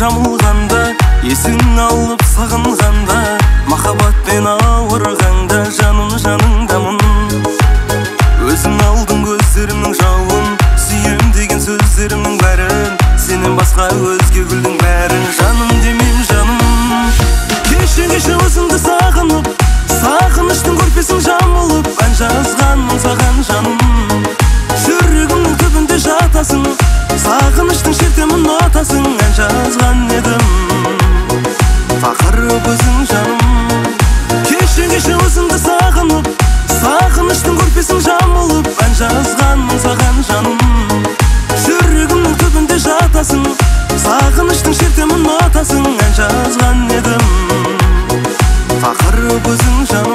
жамылғанда, есің алып сағынғанда, махаббатпен ауырғанда, жаным жаныңдамын. Өзің алдың көздерімнің жауын, сүйем деген сөздерімнің бәрін, сенен басқа өзге гүлдің бәрін. Жаным демейм жаным, кеше өзіңді сағынып, сағыныштың көрпесін жамылып, ән жазғанмын саған жаным. Жүрегімнің түбінде жатасың, сағыныштың шертемін атасың, ән жазған едім тақырып өзің жаным. Кеше өзіңді сағынып, сағыныштың көрпесін жамылып, ән жазғанмын саған жаным. Жүрегімнің түбінде жатасың, сағыныштың шертемін атасың, ән жазған едім тақырып өзің жаным.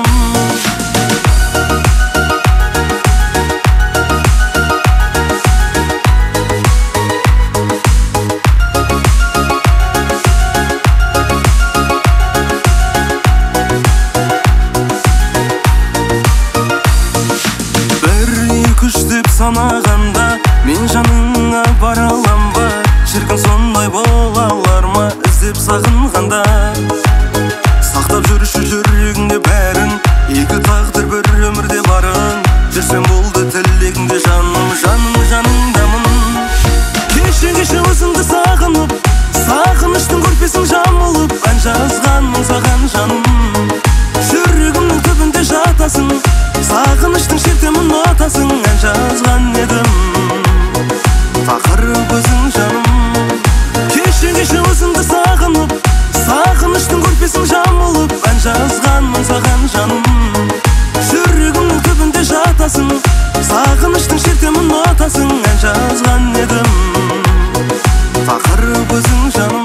Санағанда мен жаныңа бара алам ба, шіркін сондай бола алар ма, іздеп сағынғанда. Сақтап жүрші жүрегіңде бәрін, екі тағдыр бір өмірде барын, жүрсем болды тілегіңде жаным. Жаным жаныңдамын, кеше өзіңді сағынып, сағыныштың көрпесін жамылып, ән жазғанмын саған жаным. Жүрегімнің түбінде жатасың, сағыныштың шертемін атасың, ән жазған едім тақырып өзің жаным. Кеше өзіңді сағынып, сағыныштың көрпесін жамылып, ән жазғанмын саған жаным. Жүрегімнің түбінде жатасың, сағыныштың шертемін атасың, ән жазған едім тақырып өзің жаным.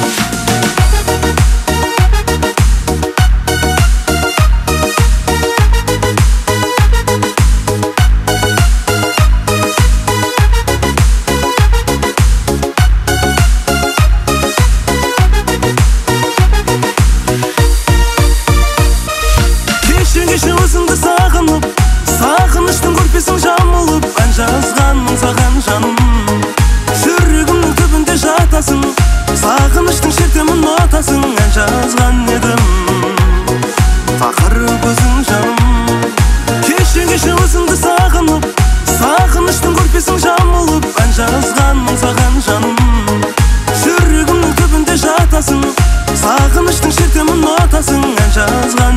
Кеше өзіңді сағынып, сағыныштың көрпесін жамылып, ән жазғанмын саған жаным. Жүрегімнің түбінде жатасың, сағыныштың шертемін атасың, ән жазған едім тақырып өзің жаным. Кеше өзіңді сағынып, сағыныштың көрпесін жамылып, ән жазғанмын саған жаным. Жүрегімнің түбінде жатасың, сағыныштың шертемін атасың, ән жазған